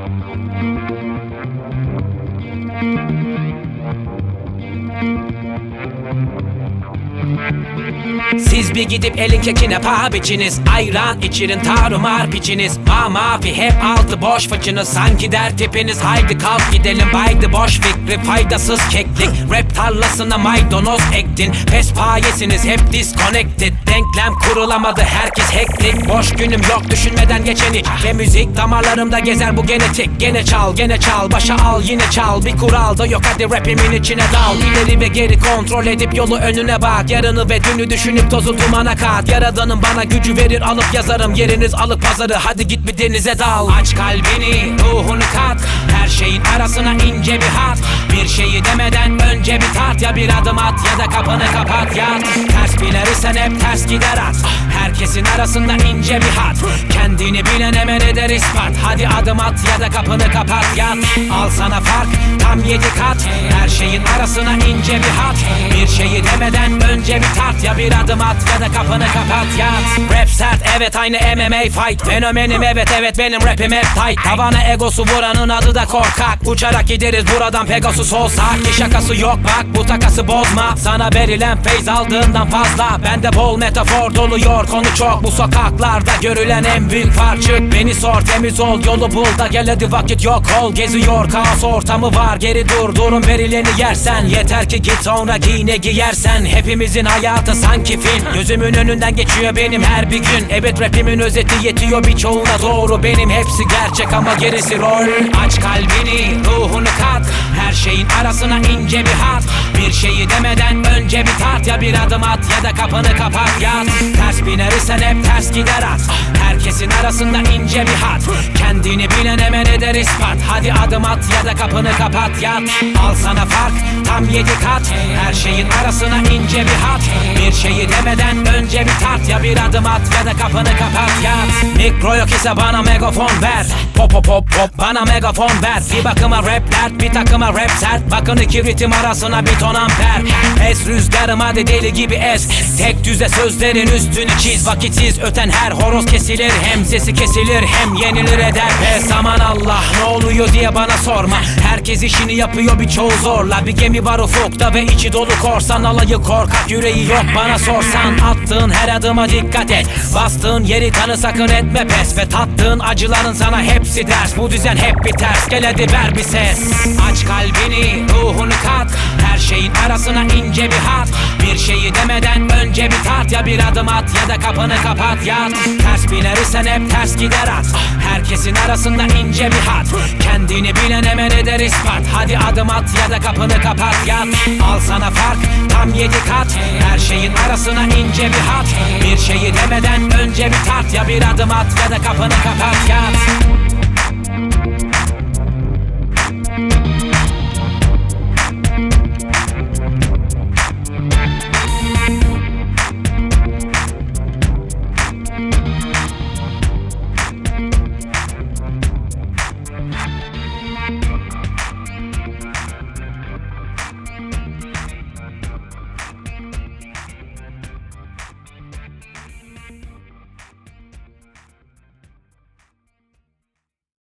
Siz bir gidip elin kekine paha biçiniz, ayran içirin tarumar piçiniz. Mafi hep altı boş fıçınız, sanki der tipiniz. Haydi kalk gidelim baydı boş fikri, faydasız keklik. Rap tarlasına maydanoz ektin, pespayesiniz hep disconnected. Denklem kurulamadı, herkes hektik. Boş günüm yok düşünmeden geçen hiç. Ve müzik damarlarımda gezer bu genetik. Gene çal, başa al yine çal. Bir kural da yok, hadi rapimin içine dal. İleri ve geri kontrol edip yolu önüne bak. Yarını ve dünü düşünüp tozu dumana kat. Yaradanım bana gücü verir, alıp yazarım. Yeriniz alıp pazarı, hadi git bir denize dal. Aç kalbini, ruhunu kat. Her şeyin arasına ince bir hat. Bir şeyi demeden önce bir tart. Ya bir adım at ya da kapını kapat yat. Ters bilirsen hep ters gider at. Herkesin arasında ince bir hat. Kendini bilen hemen eder ispat. Hadi adım at ya da kapını kapat yat. Al sana fark tam 7 kat. Her şeyin arasına ince bir hat. Bir şeyi demeden önce bir tart. Ya bir adım at ya da kapını kapat yat. Rap sert evet aynı MMA fight. Fenomenim evet benim rapim hep tight. Havana egosu vuranın adı da korkak. Uçarak gideriz buradan Pegasus olsak. Ki şakası yok bak bu takası bozma. Sana verilen feyz aldığından fazla. Bende bol metafor doluyor konu çok. Bu sokaklarda görülen en büyük fark. Çık beni sor temiz ol yolu bul da gel hadi vakit yok ol. Geziyor kaos ortamı var geri dur. Durum verileni yersen. Yeter ki git sonra giy ne giyersen. Hepimizin hayatı sanki film. Gözümün önünden geçiyor benim her bir gün. Evet rapimin özeti yetiyor birçoğuna doğru. Benim hepsi gerçek ama gerisi rol. Aç kalbini, ruhunu kat. Her şeyin arasına ince bir hat. Bir şeyi demeden önce bir tart. Ya bir adım at ya da kapını kapat yat. Ters binersen hep ters gider at. Herkesin arasında ince bir hat. Kendini bilen hemen eder ispat. Hadi adım at ya da kapını kapat yat. Al sana fark tam 7 kat. Her şeyin arasına ince bir hat. Bir şeyi demeden önce bir tart. Ya bir adım at ya da kapını kapat yat. Mikro yok ise bana megafon ver. Pop bana megafon ver. Bir bakıma rap dert, bir takıma rap sert. Bakın iki ritim arasına bir ton amper. Es rüzgarım hadi deli gibi es. Tek düze sözlerin üstünü çiz. Vakitsiz öten her horoz kesilir. Hem sesi kesilir hem yenilir eder pes. Aman Allah ne oluyor diye bana sorma. Herkes işini yapıyor birçoğu zorla. Bir gemi var ufukta ve içi dolu korsan. Alayı korkak yüreği yok bana sorsan. Attığın her adıma dikkat et. Bastığın yeri tanı sakın etme pes. Ve tattığın acıların sana hepsi ders. Bu düzen hep bir ters gel hadi ver bir ses. Aç kalbini ruhunu kat. Her şeyin arasına ince bir hat. Bir şeyi demeden önce bir tart. Ya bir adım at ya da kapını kapat yat. Ters binersen hep ters gider at. Herkesin arasında ince bir hat. Kendini bilen hemen eder ispat. Hadi adım at ya da kapını kapat yat. Al sana fark tam 7 kat. Her şeyin arasına ince bir hat. Bir şeyi demeden önce bir tart. Ya bir adım at ya da kapını kapat yat.